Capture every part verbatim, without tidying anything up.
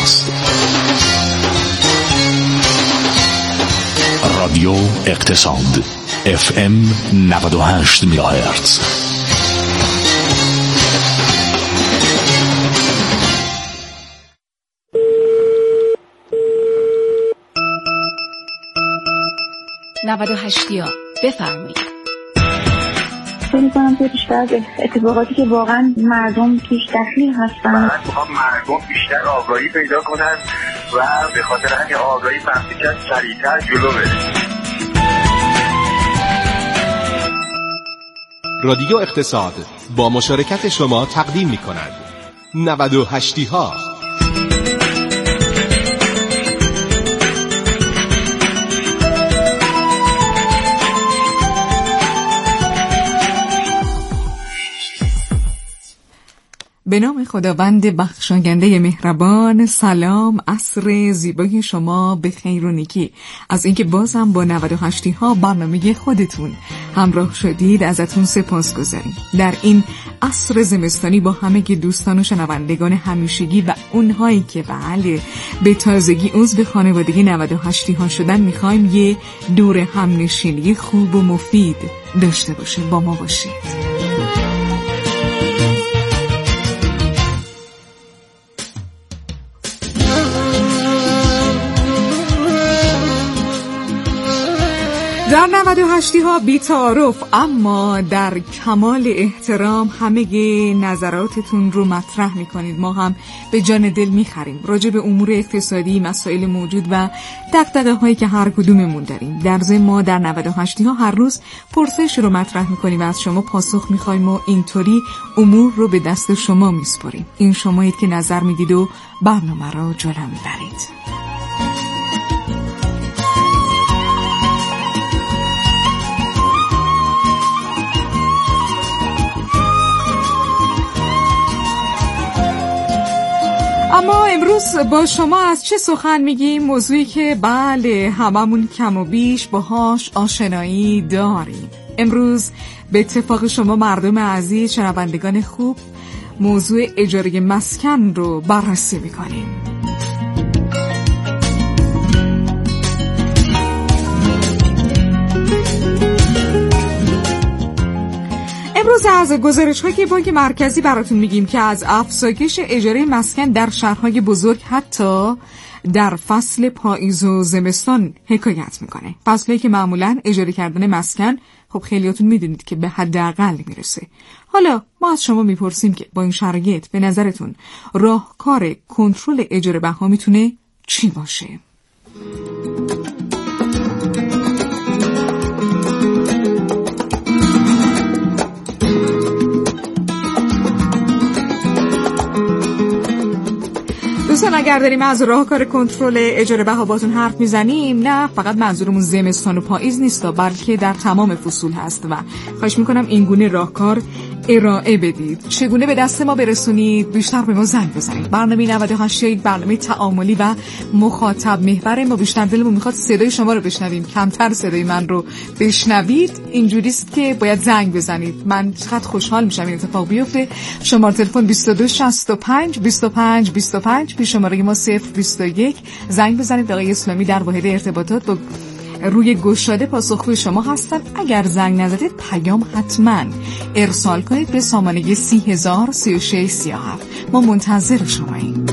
شماست. رادیو اقتصاد اف ام نود و هشت مگاهرتز. نود و هشتیا بفرمایید. فکر می‌کنم که بیشتر از اتفاقاتی که واقعا مردم توش دخیل هستن، می‌خوام مردم بیشتر آگاهی پیدا کنن و به خاطر همین آگاهی فهمی که سریع‌تر جلو بره. رادیو اقتصاد با مشارکت شما تقدیم می‌کند نود و هشتی ها. به نام خداوند بخشاینده مهربان. سلام، عصر زیبای شما به خیر و نیکی. از اینکه بازم با نود و هشتی ها برنامه خودتون همراه شدید ازتون سپاسگزاریم. در این عصر زمستانی با همه که دوستان و شنوندگان همیشگی و اونهایی که بله به تازگی عضو خانواده نود و هشتی ها شدن میخوایم یه دور همنشینی خوب و مفید داشته باشیم. با ما باشید. در نود و هشتی ها بی تعارف اما در کمال احترام همه نظراتتون رو مطرح میکنید. ما هم به جان دل میخریم راجع به امور اقتصادی، مسائل موجود و دغدغه هایی که هر کدوممون داریم. در ضمن ما در نود و هشتی ها هر روز پرسش رو مطرح میکنیم و از شما پاسخ میخوایم و اینطوری امور رو به دست شما میسپاریم. این شمایید که نظر میدید و برنامه رو جلو میبرید. اما امروز با شما از چه سخن میگیم؟ موضوعی که بله هممون کم و بیش باهاش آشنایی داریم. امروز به اتفاق شما مردم عزیز، شنوندگان خوب، موضوع اجاره مسکن رو بررسی میکنیم. امروز از گزارش‌های بانک مرکزی براتون میگیم که از افزایش اجاره مسکن در شهرهای بزرگ حتی در فصل پاییز و زمستان حکایت میکنه. فصلی که معمولاً اجاره کردن مسکن خب خیلیاتون میدونید که به حداقل میرسه. حالا ما از شما میپرسیم که با این شرایط به نظرتون راهکار کنترل اجاره بها میتونه چی باشه؟ دوستان اگر داریم از راهکار کنترل اجاره بها باتون حرف میزنیم، نه فقط منظورمون زمستان و پاییز نیست بلکه در تمام فصول هست و خواهش میکنم این گونه راهکار ارائه بدید. چگونه به دست ما برسونید؟ بیشتر به ما زنگ بزنید. برنامه نود و هشت یک برنامه تعاملی و مخاطب محور. ما بیشتر دلمون میخواد صدای شما رو بشنویم، کمتر صدای من رو بشنوید. اینجوریست که باید زنگ بزنید. من چقدر خوشحال میشم این اتفاق بیفته. شماره تلفن بیست و دو شصت و پنج بیست و پنج بیست و پنج، پیش شماره ما صفر بیست و یک. زنگ بزنید. آقای اسلامی در واحد ارتباطات با روی گشاده پاسخگوی شما هستن. اگر زنگ نزدید پیام حتما ارسال کنید به سامانه سی هزار سی و شش سی و هفت. ما منتظر شماییم.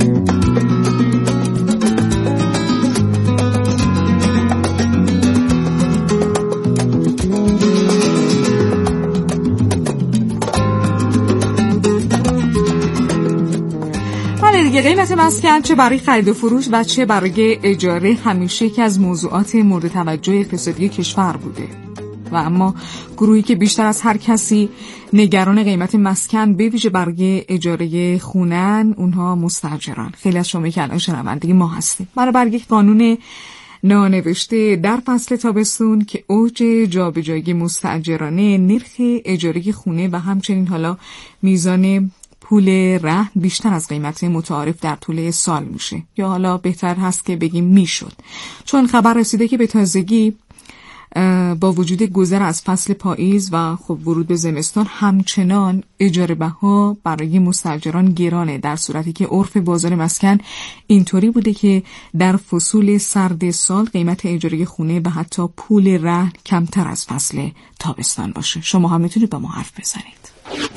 قیمت مسکن چه برای خرید و فروش و چه برای اجاره همیشه یکی از موضوعات مورد توجه اقتصادی کشور بوده و اما گروهی که بیشتر از هر کسی نگران قیمت مسکن به ویژه برای اجاره خونن، اونها مستاجران. خیلی از شما که الان شنونده ما هستید. برای یک قانون نانوشته در فصل تابستون که اوج جابجایی مستاجرانه، نرخ اجاره خونه و همچنین حالا میزان پول رهن بیشتر از قیمت متعارف در طول سال میشه، یا حالا بهتر هست که بگیم میشد، چون خبر رسیده که به تازگی با وجود گذر از فصل پاییز و خب ورود به زمستان همچنان اجاره بها برای مستاجران گرانه، در صورتی که عرف بازار مسکن اینطوری بوده که در فصول سرد سال قیمت اجاره خونه و حتی پول رهن کمتر از فصل تابستان باشه. شما هم میتونید با ما حرف بزنید.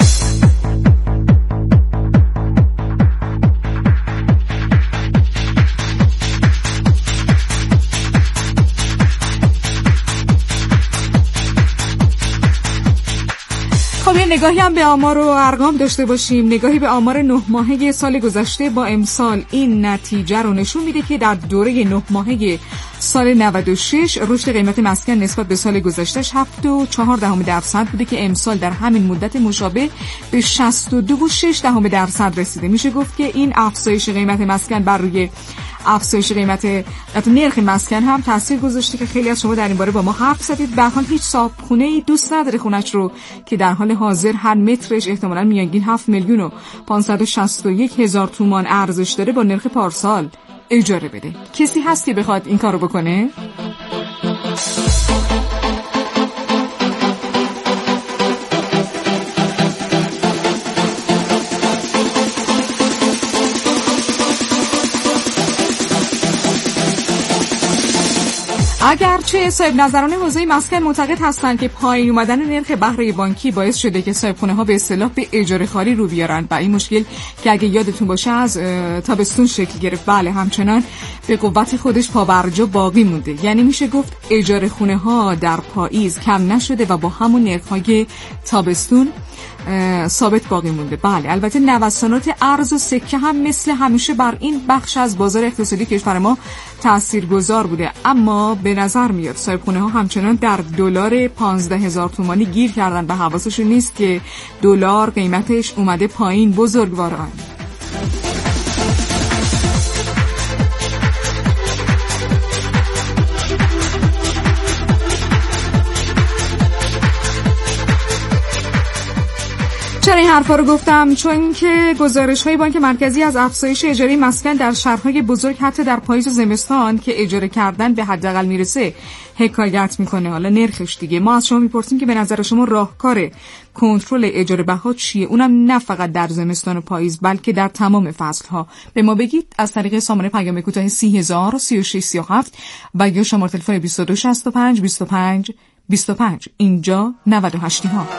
خب یه نگاهی هم به آمار و ارقام داشته باشیم. نگاهی به آمار نه ماهه سال گذشته با امسال این نتیجه رو نشون میده که در دوره نه ماهه سال نود و شش رشد قیمت مسکن نسبت به سال گذشتهش هفت و چهار دهم درصد بوده که امسال در همین مدت مشابه به شصت و دو و شش دهم درصد رسیده. میشه گفت که این افزایش قیمت مسکن بر روی افزایش قیمت نرخ مسکن هم تاثیر گذاشته که خیلی از شما در این باره با ما حرف زدید. به هر حال هیچ صاحبخونه‌ای دوست نداره خونش رو که در حال حاضر هر مترش احتمالاً میانگین هفت میلیون و پانصد و شصت و یک هزار تومان ارزش داره با نرخ پارسال اجاره بده. کسی هست که بخواد این کارو بکنه؟ اگرچه صاحب نظران حوزه مسکن معتقد هستند که پایین اومدن نرخ بهره بانکی باعث شده که صاحبخونه ها به اصطلاح به اجاره خواری رو بیارن و این مشکل که اگه یادتون باشه از تابستون شکل گرفت، بله همچنان به قوت خودش پابرجا باقی مونده. یعنی میشه گفت اجاره خونه ها در پاییز کم نشده و با همون نرخ های تابستون ثابت باقی مونده. بله البته نوسانات ارز و سکه هم مثل همیشه بر این بخش از بازار اقتصادی کشور ما تاثیرگذار بوده، اما به نظر میاد صاحبخونه ها همچنان در دلار پانزده هزار تومانی گیر کردن و حواسشون نیست که دلار قیمتش اومده پایین. بزرگواران چرا این حرفا رو گفتم؟ چون که گزارش‌های بانک مرکزی از افزایش اجاره مسکن در شهرهای بزرگ حتی در پاییز و زمستان که اجاره کردن به حداقل میرسه حکایت میکنه. حالا نرخش دیگه. ما از شما میپرسیم که به نظر شما راهکار کنترل اجاره بها چیه؟ اونم نه فقط در زمستان و پاییز بلکه در تمام فصل‌ها. به ما بگید از طریق سامانه پیام کوتاه سی هزار سی و شش سی و هفت و یا شماره تلفن بیست و دو شصت و پنج بیست و پنج بیست و پنج. اینجا نود و هشت ها.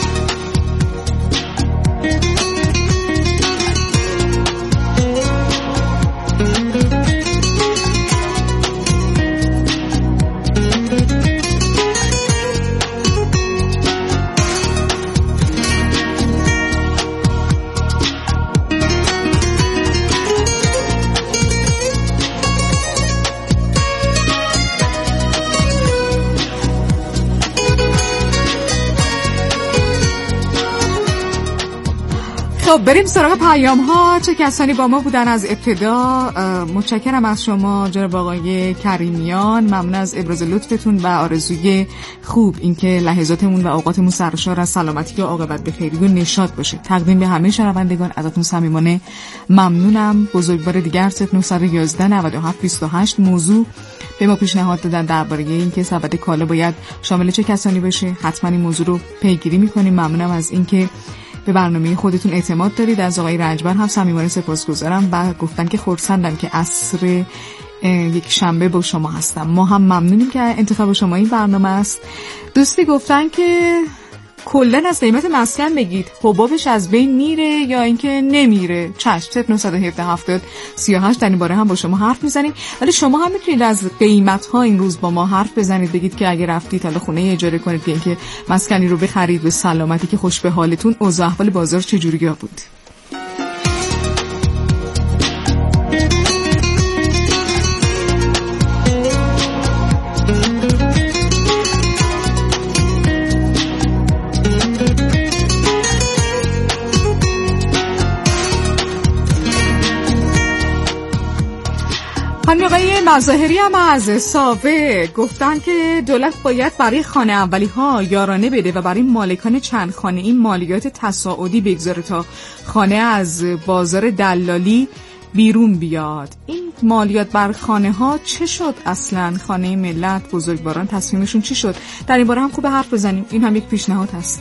خب بریم سراغ پیام ها. چه کسانی با ما بودن از ابتدا؟ متشکرم از شما جناب آقای کریمیان، ممنون از ابراز لطفتون و آرزوی خوب، اینکه لحظاتمون و اوقاتمون سرشار از سلامتی و عاقبت به خیری و نشاط باشه. تقدیم به همه شنوندگان ازتون صمیمانه ممنونم. بزرگوار دیگر صفر نه یک یک نود و هفت بیست و هشت موضوع به ما پیشنهاد دادن درباره اینکه سبد کالا باید شامل چه کسانی بشه. حتما این موضوع رو پیگیری می‌کنیم. ممنونم از اینکه به برنامه خودتون اعتماد دارید. از آقای رنجبر هم صمیمانه سپاسگزارم و گفتن که خرسندم که عصر یک شنبه با شما هستم. ما هم ممنونیم که انتخاب شما این برنامه است. دوستی گفتن که کلن از قیمت مسکن بگید، حبابش از بین میره یا اینکه نمیره. چشم صفر نه یک هفت هفتاد سی و هشت در این باره هم با شما حرف میزنیم. ولی شما هم میتونید از قیمت ها این روز با ما حرف بزنید، بگید که اگه رفتید حالا خونه اجاره کنید که اینکه مسکنی رو بخرید به سلامتی که خوش به حالتون، اوضاع احوال بازار چجوری بود؟ خانم آقای مظاهری هم از ساوه گفتن که دولت باید برای خانه اولی ها یارانه بده و برای مالکان چند خانه این مالیات تصاعدی بگذاره تا خانه از بازار دلالی بیرون بیاد. این مالیات بر خانه ها چه شد اصلا؟ خانه ملت، بزرگواران تصمیمشون چی شد؟ در این باره هم خوب حرف بزنیم. این هم یک پیشنهاد هست.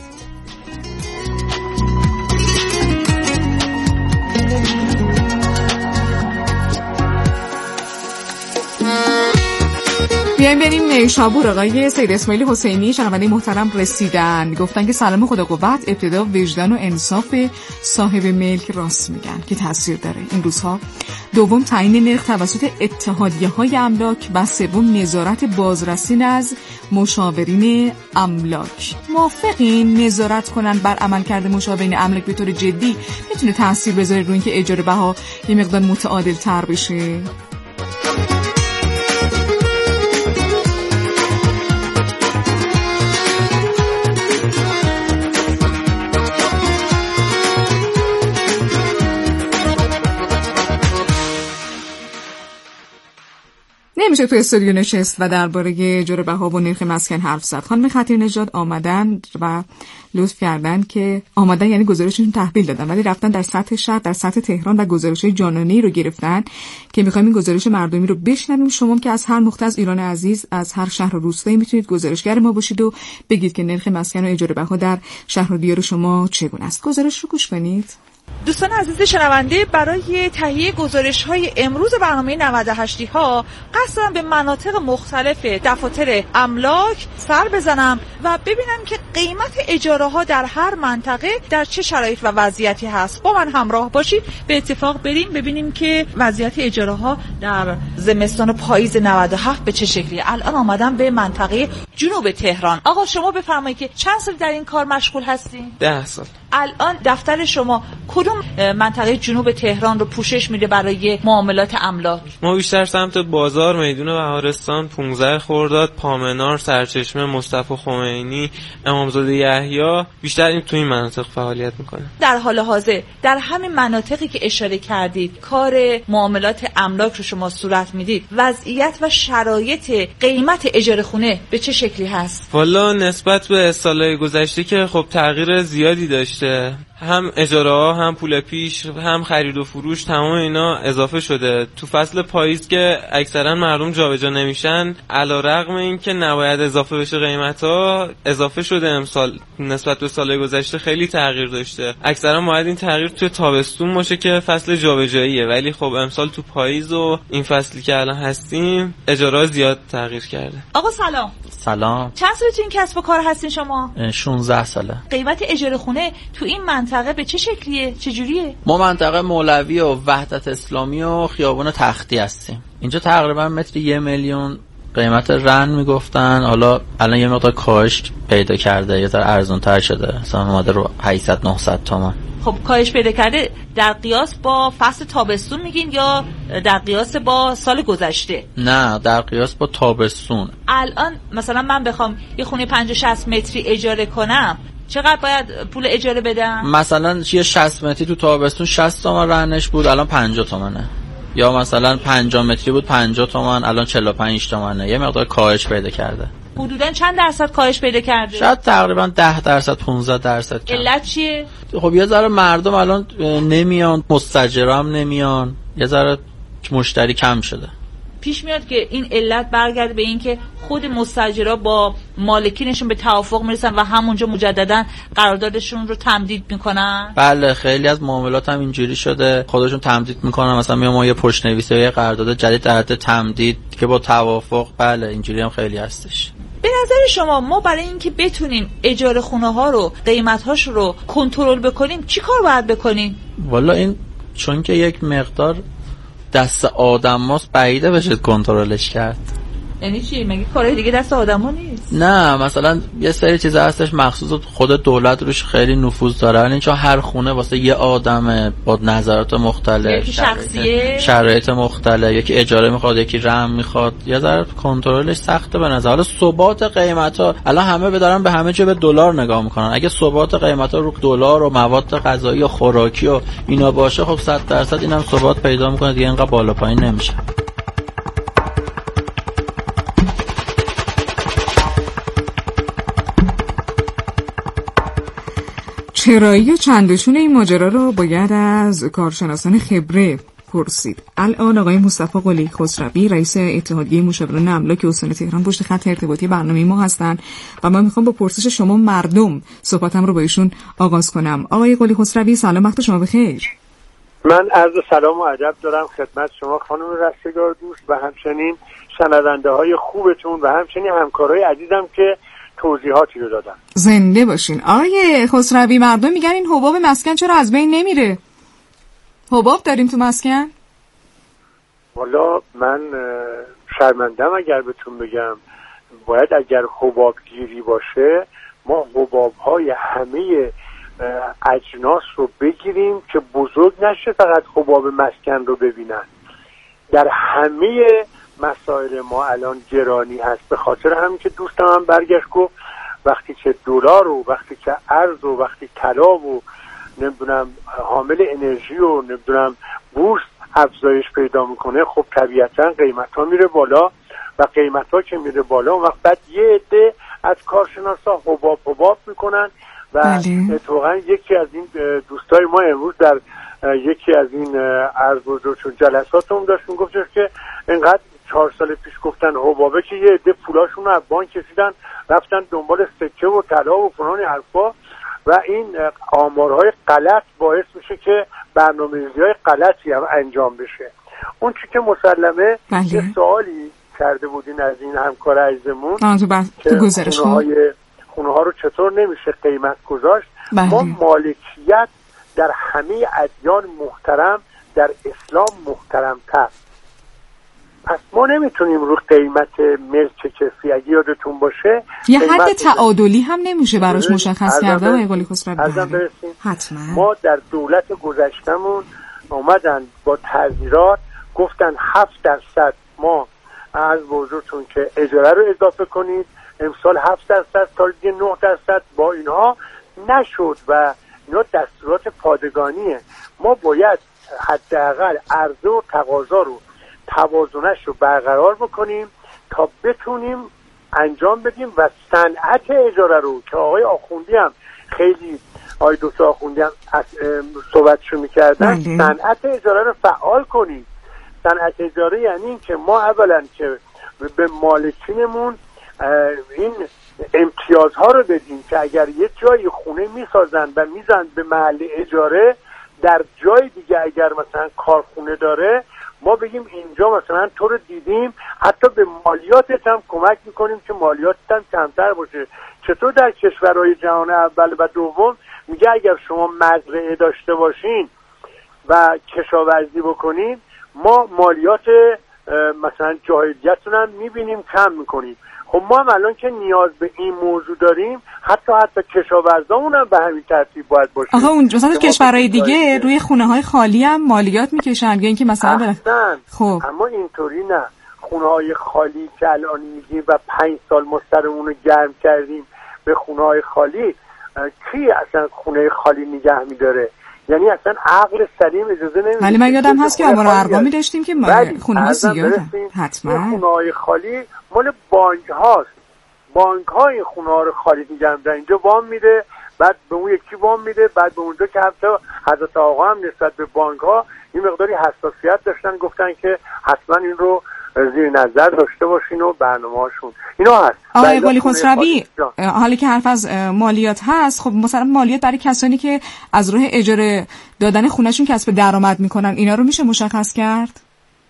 بیایم بریم نیشابور. آقای سید اسماعیل حسینی شنونده محترم رسیدن، گفتن که سلام خدا قوت، ابتدا وجدان و انصاف صاحب ملک راست میگن که تاثیر داره این روزها. دوم تعیین نرخ توسط اتحادیه های املاک و سوم نظارت بازرسی از مشاورین املاک. موافقین نظارت کنن بر عملکرد مشاورین املاک به طور جدی میتونه تاثیر بذاره روی اینکه اجاره بها یه مقدار متعادل تر بشه؟ نمیشه تو استودیو نشست و درباره اجاره بها و نرخ مسکن حرف زد. خانم خطیر نژاد آمدن و لطف کردن که آمدن یعنی گزارششون تحویل دادن، ولی رفتن در سطح شهر، در سطح تهران و گزارش‌های جانانه‌ای رو گرفتن که می‌خوایم این گزارش مردمی رو بشنویم. شما که از هر نقطه از ایران عزیز، از هر شهر و روستایی میتونید گزارشگر ما باشید و بگید که نرخ مسکن و اجاره بها در شهر و دیار شما چگونه است. گزارش رو گوش کنید. دوستان عزیز شنونده، برای تهیه گزارش‌های امروز برنامه نود و هشت ها قصد دارم به مناطق مختلف دفاتر املاک سر بزنم و ببینم که قیمت اجاره‌ها در هر منطقه در چه شرایط و وضعیتی هست. با من همراه باشید، به اتفاق بریم ببینیم که وضعیت اجاره‌ها در زمستان و پاییز نود و هفت به چه شکلیه. الان آمدم به منطقه جنوب تهران. آقا شما بفرمایید که چند سال در این کار مشغول هستین؟ ده سال. الان دفتر شما کدوم منطقه جنوب تهران رو پوشش میده برای معاملات املاک؟ ما بیشتر سمت بازار، میدون بهارستان، پانزده خرداد، پامنار، سرچشمه، مصطفی خمینی، امامزاده یحیی، بیشتر این تو این مناطق فعالیت میکنه. در حال حاضر در همین مناطقی که اشاره کردید کار معاملات املاک رو شما صورت میدید، وضعیت و شرایط قیمت اجاره خونه به چه شکلی هست؟ والا نسبت به سالهای گذشته که خب تغییر زیادی داشته، هم اجاره ها، هم پول پیش، هم خرید و فروش، تمام اینا اضافه شده. تو فصل پاییز که اکثرا مردم جابجا نمیشن، علیرغم اینکه نباید اضافه بشه قیمت ها، اضافه شده. امسال نسبت به سال گذشته خیلی تغییر داشته. اکثرا باید این تغییر تو تابستون باشه که فصل جابجاییه، ولی خب امسال تو پاییز و این فصلی که الان هستیم اجاره زیاد تغییر کرده. آقا سلام. سلام. چند سال تو این کسب و کار هستین شما؟ شانزده ساله. قیمت اجاره خونه تو این منطقه به چه شکلیه؟ چه جوریه؟ ما منطقه مولوی و وحدت اسلامی و خیابان تختی هستیم. اینجا تقریبا متر یه میلیون قیمت رن میگفتن، حالا الان یه مقدار کاهش پیدا کرده، یه ذره ارزان تر شده، مثلا اومده رو هشتصد نهصد تومان. خب کاهش پیدا کرده در قیاس با فصل تابستون میگین یا در قیاس با سال گذشته؟ نه، در قیاس با تابستون. الان مثلا من بخوام یه خونه پنجاه شصت متری اجاره کنم، چقدر باید پول اجاره بدم؟ مثلا یه شصت متری تو تابستون شصت تومن رنش بود، الان پنجاه تومنه. یا مثلا پنجاه متری بود پنجاه تومن، الان چهل و پنج تومنه. یه مقدار کاهش پیدا کرده. حدوداً چند درصد کاهش پیدا کرده؟ شاید تقریبا ده درصد پانزده درصد. علت چیه؟ خب یه ذره مردم الان نمیان، مستاجرا هم نمیان، یه ذره مشتری کم شده. پیش میاد که این علت برگرده به این که خود مستاجرها با مالکینشون به توافق میرسن و همونجا مجددا قراردادشون رو تمدید میکنن. بله، خیلی از معاملات هم اینجوری شده، خودشون تمدید میکنن. مثلا میام ما یه پشت‌نویسی یا یه قرارداد جدید در حد تمدید که با توافق. بله اینجوری هم خیلی هستش. به نظر شما ما برای اینکه بتونیم اجاره خونه ها رو قیمت‌هاش رو کنترل بکنیم چی کار باید بکنیم؟ والا این چون که یک مقدار دست آدم هاست بعیده بشه کنترلش کرد. یعنی چی؟ مگه کارهای دیگه دست آدم‌ها نیست؟ نه، مثلا یه سری چیزا هستش مخصوص خود دولت روش خیلی نفوذ داره، یعنی چون هر خونه واسه یه آدمه با نظرات مختلف، یکی شخصیه، شرایط مختلف، یکی اجاره میخواد، یکی رم میخواد، یه ذره کنترلش سخته به نظر. حالا ثبات قیمتا الان همه بدارن به همه چی به دلار نگاه میکنن. اگه ثبات قیمتا رو دلار و مواد غذایی و خوراکی و اینا باشه، خب صد درصد اینم ثبات پیدا میکنه دیگه، اینقدر بالا پایین نمیشه. چرایی چندشون این ماجرا رو باید از کارشناسان خبره پرسید. الان آقای مصطفی قلی خسروی رئیس اتحادیه مشاوران املاک استان تهران پشت خط ارتباطی برنامه ما هستند و من میخوام با پرسش شما مردم صحبتم رو با ایشون آغاز کنم. آقای قلی خسروی سلام، وقت شما بخیر. من عرض سلام و ادب دارم خدمت شما خانم رستگار دوست و همچنین شنونده های خوبتون و همچنین همکارای عزیزم که توضیحاتی رو دادن. زنده باشین. آقای خسروی مردم میگن این حباب مسکن چرا از بین نمیره؟ حباب داریم تو مسکن؟ والا من شرمندم اگر بهتون بگم، باید اگر حباب گیری باشه ما حباب های همه اجناس رو بگیریم که بزرگ نشه فقط حباب مسکن رو ببینن. در همه مسائل ما الان گرانی هست، به خاطر همین که دوستم هم برگشت گفت وقتی که دلار و وقتی که ارز و وقتی طلا و نمیدونم حامل انرژی و نمیدونم بورس افزایش پیدا میکنه، خب طبیعتا قیمت ها میره بالا و قیمت ها که میره بالا اون وقت بعد یه عده از کارشناسا حباب حباب میکنن و اتفاقا یکی از این دوستای ما امروز در یکی از این عرض بزرگشون جلساتمون داشت میگفتش که اینقدر چهار سال پیش گفتن حبابه که یه عده پولاشون رو از بانک کشیدن رفتن دنبال سکه و طلا و فلان حرفا و این آمارهای غلط باعث میشه که برنامه‌ریزی‌های غلطی هم انجام بشه. اون چی که مسلمه بله. یه سوالی کرده بودین از این همکار عزیزمون تو بر... که خونه های خونه ها رو چطور نمیشه قیمت گذاشت. بله. ما مالکیت در همه ادیان محترم، در اسلام محترم‌تر. پس ما نمیتونیم رو قیمت ملک کسی اگه یادتون باشه یه حد تعادلی هم نمیشه براش مشخص کرده آقای قلی خسروی. حتما ما در دولت گذشتمون اومدن با تعزیرات گفتن هفت درصد ما از بزرگتون که اجاره رو اضافه کنید، امسال هفت درصد تا دیگه نه درصد. با اینها نشد و اینا دستورات پادگانیه. ما باید حداقل عرضه و تقاضا رو توازنش رو برقرار بکنیم تا بتونیم انجام بدیم و صنعت اجاره رو که آقای آخوندی هم خیلی آقای دکتر آخوندی هم صحبتشو میکردن، صنعت اجاره رو فعال کنیم. صنعت اجاره یعنی این که ما اولا که به مالکینمون این امتیازها رو بدیم که اگر یه جای خونه میسازن و میزن به محل اجاره، در جای دیگه اگر مثلا کارخونه داره ما بگیم اینجا مثلا تو رو دیدیم، حتی به مالیاتت هم کمک میکنیم که مالیاتت هم کمتر باشه. چطور در کشورهای جهان اول و دوم میگه اگر شما مزرعه داشته باشین و کشاورزی بکنین ما مالیات مثلا جاهلیتتون هم میبینیم کم میکنیم. خب ما هم الان که نیاز به این موضوع داریم حتی حتی کشاورزامون هم به همین ترتیب باید باشه. آها اون مثلا کشورهای دیگه روی خونه های خالی هم مالیات میکشن یا اینکه مثلا بر... خب اما اینطوری نه. خونه های خالی که الان میگیم و پنج سال ما سرمون رو گرم کردیم به خونه های خالی، کی اصلا خونه خالی نگه میداره؟ یعنی اصلا عقل سلیم اجازه نمیده. ولی من یادم هست که ما ارقامی داشتیم که خونه ها زیاده. حتما خونه های خالی مال بانک هاست. بانک های خونه ها رو خالی نگه میدن. اینجا وام میده، بعد به اون یکی وام میده، بعد به اونجا که حتی حضرت آقا هم نسبت به بانک ها این مقداری حساسیت داشتن، گفتن که حتما این رو زیر نظر داشته باشین و برنامه‌هاشون اینا هست. آقای قلی خسروی حالی که حرف از مالیات هست، خب مثلا مالیات برای کسانی که از راه اجاره دادن خونهشون کسب درآمد میکنن اینا رو میشه مشخص کرد؟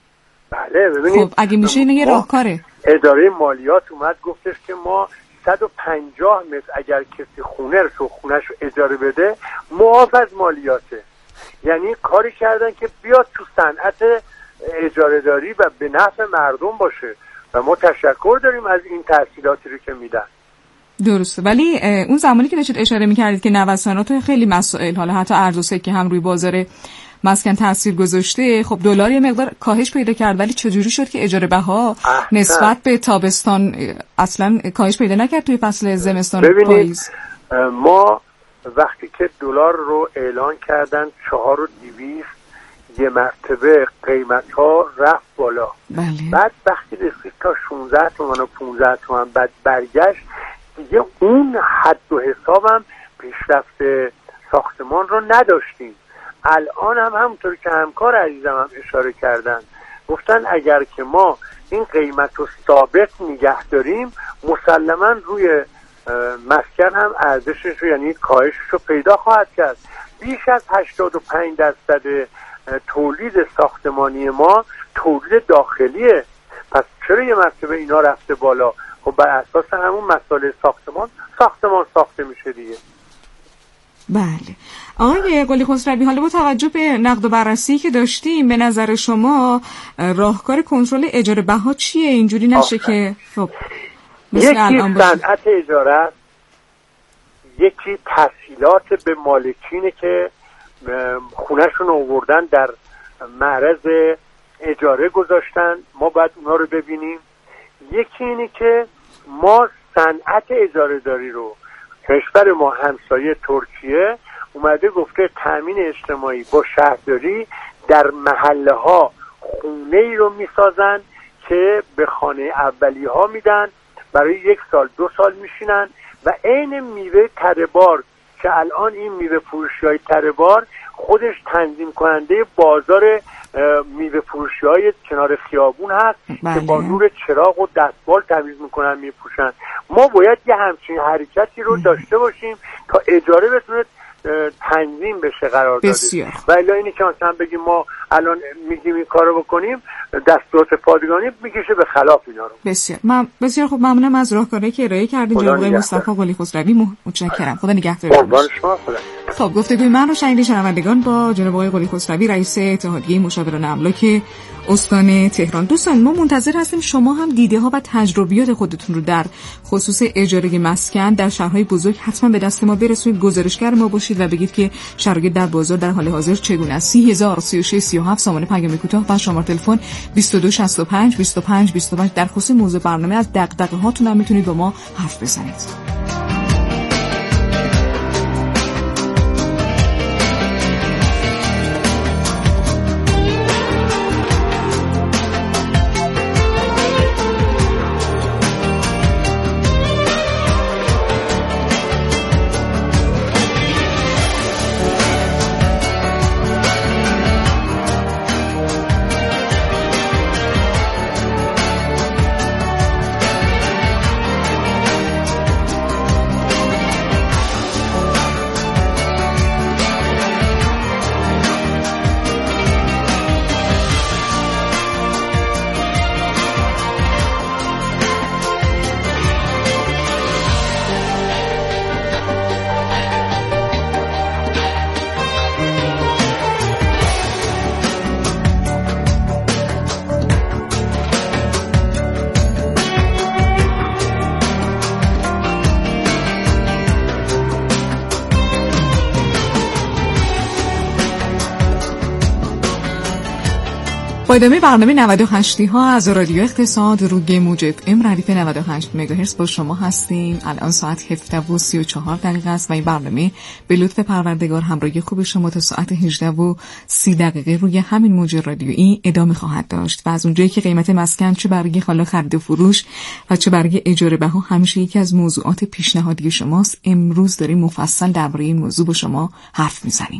بله ببینید خب اگه میشه اینه یه راهکاره. اداره مالیات اومد گفتش که ما صد و پنجاه متر اگر کسی خونه رو خونه‌ش رو اجاره بده معاف از مالیاته. یعنی کاری کردن که بیاد تو صنعت اجاره داری و به نفع مردم باشه و ما تشکر داریم از این تحصیلاتی رو که میدن. درسته، ولی اون زمانی که داشتید اشاره میکردید که نوسانات خیلی مسائل، حالا حتی ارز و سکه هم روی بازار مسکن تاثیر گذاشته، خب دلار یه مقدار کاهش پیدا کرد، ولی چجوری شد که اجاره بها نسبت به تابستان اصلا کاهش پیدا نکرد توی فصل زمستان و پاییز؟ ما وقتی که دلار رو اعلان کردن چهار و دویست یه مرتبه قیمت ها رفت بالا. بله. بعد وقتی رسید تا شانزده تومن و پانزده تومن بعد برگشت دیگه اون حد و حسابم پیشرفت ساختمان رو نداشتیم. الان هم همونطور که همکار عزیزم هم اشاره کردن، گفتن اگر که ما این قیمت رو ثابت نگه داریم مسلما روی مسکن هم ارزشش رو یعنی کاهشش رو پیدا خواهد کرد. بیش از هشتاد و پنج درصد تولید ساختمانی ما تولید داخلیه. پس چرا یه مرتبه اینا رفته بالا؟ خب بر اساس همون مسائل ساختمان ساختمان ساخته میشه دیگه. بله آقای قلی خسروی، حالا با توجه به نقد و بررسی که داشتیم به نظر شما راهکار کنترل اجاره بها چیه؟ اینجوری نشه آخه. که خب یکی صنعت اجاره است، یکی تسهیلات به مالکینه که خونهشون آوردن در معرض اجاره گذاشتن، ما باید اونا رو ببینیم. یکی اینه که ما صنعت اجاره داری رو، کشور ما همسایه ترکیه اومده گفته تامین اجتماعی با شهرداری در محله ها خونه ای رو میسازن که به خانه اولی ها میدن، برای یک سال دو سال میشینن و عین میوه تره‌بار که الان این میوه فروشی‌های تره‌بار خودش تنظیم کننده بازار میوه فروشی‌های کنار خیابون هست بله. که با نور چراغ و دستمال تمیز میکنن میپوشن. ما باید یه همچین حرکتی رو داشته باشیم تا اجاره بتونه تنظیم بشه قرار داده. و الا اینی که مثلا بگیم ما الان میگیم این کارو بکنیم دستورات پادگانی میکشه به خلاف اینا رو. بسیار من بسیار خوب ممنونم از راهکاری که ارائه کردین جناب مصطفی قلی خسروی، متشکرم. خدا نگهدار. خب گفتگوی من رو شنیدین شنوندگان با جناب آقای قلی خسروی رئیس اتحادیه مشاوران املاک استان تهران. دوستان ما منتظر هستیم شما هم دیده ها و تجربیات خودتون رو در خصوص اجاره مسکن در شهرهای بزرگ حتما به دست ما برسونید، گزارشگر ما باشید و بگید که شرایط در بازار در حال حاضر چگونه است. سی هزار سی و شش سی و هفت سامان پیام کوتاه و شماره تلفن بیست و دو شصت و پنج بیست و پنج بیست و پنج. در خصوص موضوع برنامه از دغدغه هاتون هم میتونید با ما حرف بزنید. با ادامه برنامه نود و هشت ها از رادیو اقتصاد روی موج اف ام ردیف نود و هشت مگاهرتز با شما هستیم. الان ساعت هفده و سی و چهار دقیقه است و این برنامه به لطف پروردگار همراهی خوب شما تا ساعت هجده و سی دقیقه روی همین موج رادیویی ادامه خواهد داشت و از اونجایی که قیمت مسکن چه برای حالا خرید و فروش و چه برای اجاره بها همیشه یکی از موضوعات پیشنهادی شماست، امروز داریم مفصل درباره این موضوع با شما حرف میزنیم.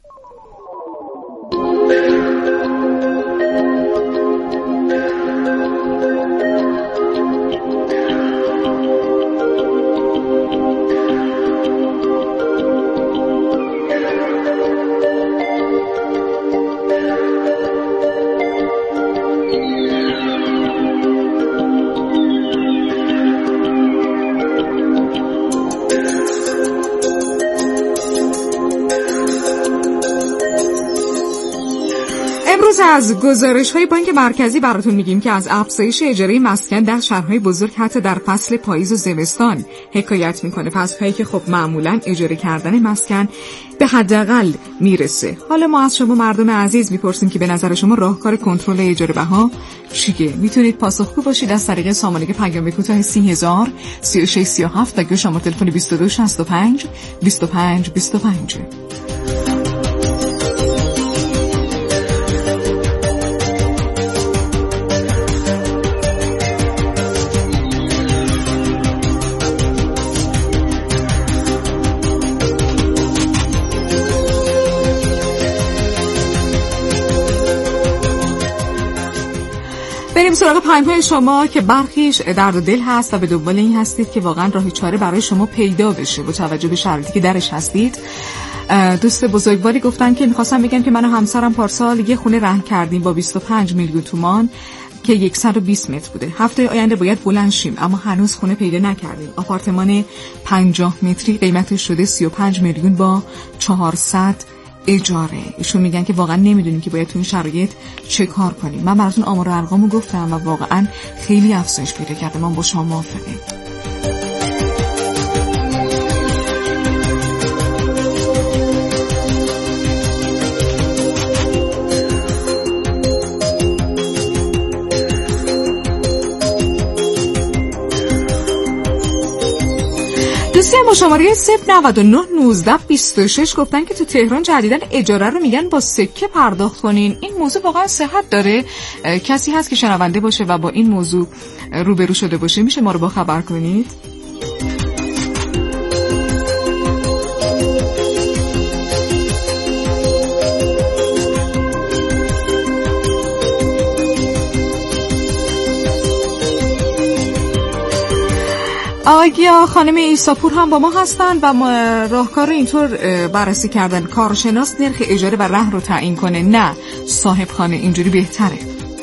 از گزارش‌های بانک مرکزی براتون میگیم که از افزایش اجاره مسکن در شهرهای بزرگ حتی در فصل پاییز و زمستان حکایت میکنه. فصل‌هایی که خب معمولاً اجاره کردن مسکن به حداقل میرسه. حالا ما از شما مردم عزیز میپرسیم که به نظر شما راهکار کنترل اجاره بها چیه؟ میتونید پاسخگو باشید از طریق سامانه پیام کوتاه سی هزار سی و شش سی و هفت و شماره تلفن بیست و دو شصت و پنج بیست و پنج بیست و پنج. بریم سراغ پیام‌های شما که برخیش درد و دل هست و به دنبال این هستید که واقعا راه چاره برای شما پیدا بشه با توجه به شرایطی که درش هستید. دوست بزرگواری گفتن که می‌خواستم بگم که من و همسرم پارسال یه خونه رهن کردیم با بیست و پنج میلیون تومان که صد و بیست متر بوده. هفته آینده باید بلند شیم اما هنوز خونه پیدا نکردیم. آپارتمان پنجاه متری قیمتش شده سی و پنج میلیون با چهارصد اجاره. ایشون میگن که واقعا نمیدونیم که باید تو این شرایط چه کار کنیم. من براتون آمار و ارقامو گفتم و واقعا خیلی افزایش پیدا کرده. من با شما موافقم. دوستی با شماره صفر نود و نه نوزده بیست و شش گفتن که تو تهران جدیدن اجاره رو میگن با سکه پرداخت کنین. این موضوع واقعا صحت داره؟ کسی هست که شنونده باشه و با این موضوع روبرو شده باشه میشه ما رو با خبر کنید؟ آگیا خانم ایساپور هم با ما هستن و ما راهکار اینطور بررسی کردن کارشناس نرخ اجاره و رهن رو تعیین کنه نه صاحب خانه، اینجوری بهتره.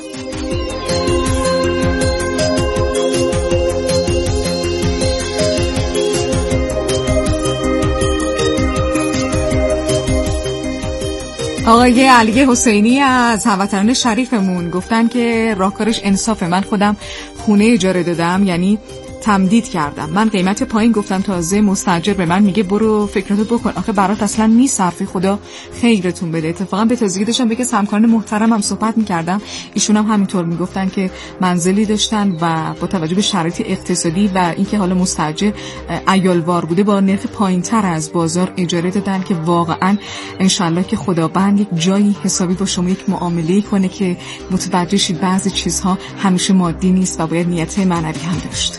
آقای علی حسینی از هموطنان شریفمون گفتن که راهکارش انصافه. من خودم خونه اجاره دادم، یعنی تمدید کردم. من قیمت پایین گفتم، تازه مستاجر به من میگه برو فکرتو بکن، آخه برات اصلا میصرفی، خدا خیرتون بده. اتفاقا به تازگی داشتم به که همکاران محترمم صحبت میکردم، ایشون هم همینطور میگفتن که منزلی داشتن و با توجه به شرایط اقتصادی و اینکه حالا مستاجر عیالوار بوده با نرخ پایینتر از بازار اجاره دادن که واقعا انشالله که خداوند یک جایی حسابی با شما یک معامله کنه که متوجه شید بعضی چیزها همیشه مادی نیست و باید نیت معنوی هم داشت.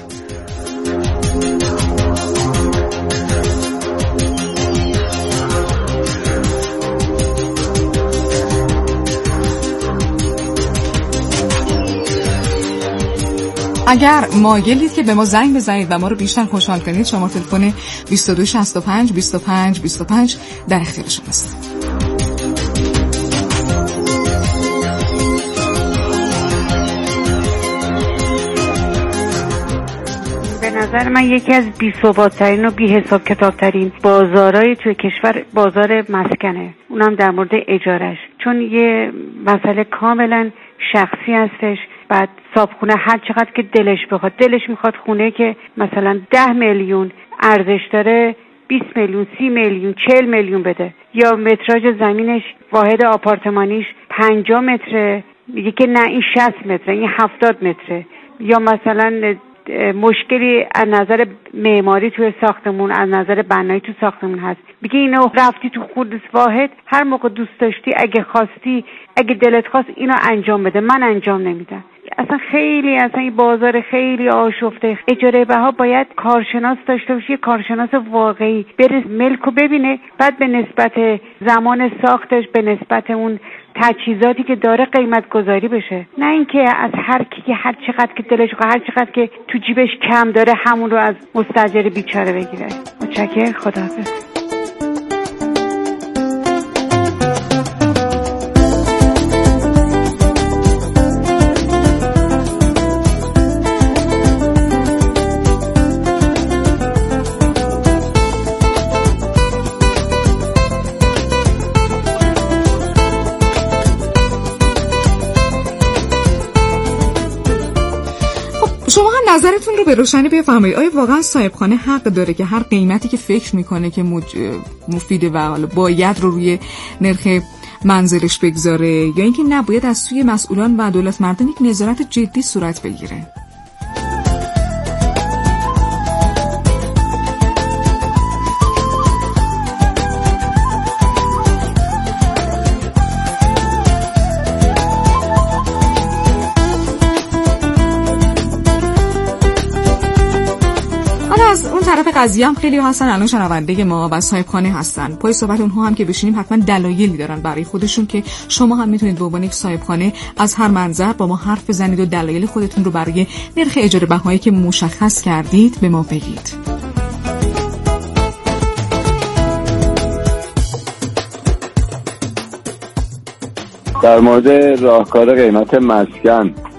اگر مایلید که به ما زنگ بزنید و ما رو بیشتر خوشحال کنید، شماره تلفن بیست و دو شصت و پنج بیست و پنج بیست و پنج در اختیار شماست. به نظر من یکی از بی‌ثبات‌ترین و بی‌حساب کتاب‌ترین بازارهای توی کشور بازار مسکنه، اونم در مورد اجارش، چون یه مسئله کاملا شخصی هستش. بعد صابخونه هر چقدر که دلش بخواد، دلش میخواد خونه که مثلا ده میلیون ارزش داره بیست میلیون، سی میلیون، چهل میلیون بده، یا متراژ زمینش واحد آپارتمانیش پنجاه متره میگه که نه این شصت متره، این هفتاد متره، یا مثلا مشکلی از نظر معماری توی ساختمون، از نظر بنایی تو ساختمون هست، میگه اینو رفتی تو خود واحد هر موقع دوست داشتی اگه خواستی اگه دلت خواست اینو انجام بده، من انجام نمیدم. اصلا خیلی اصلا این بازار خیلی آشفته. اجاره بها باید کارشناس داشته باشه، کارشناس واقعی بره ملکو ببینه، بعد به نسبت زمان ساختش، به نسبت اون تجهیزاتی که داره قیمت گذاری بشه، نه اینکه از هر کی که هر چقدر که دلش خواهد، هر چقدر که تو جیبش کم داره همون رو از مستاجر بیچاره بگیره. متشکرم، خداحافظ. نظرتون رو به روشنی بفرمایید. آیا واقعا صاحبخانه حق داره که هر قیمتی که فکر میکنه که مفیده و حالا باید رو روی نرخ منزلش بگذاره، یا اینکه نباید از سوی مسئولان و دولت مردان یک نظارت جدی صورت بگیره؟ طرف قضیه هم خیلی هستن الان شنونده ما و صاحبخانه هستن. پای صحبت اونها هم که بشینیم حتما دلایلی دارن برای خودشون که شما هم میتونید به عنوان یک صاحبخانه از هر منظر با ما حرف بزنید و دلایل خودتون رو برای نرخ اجاره بهایی که مشخص کردید به ما بگید. در مورد راهکار قیمت مسکن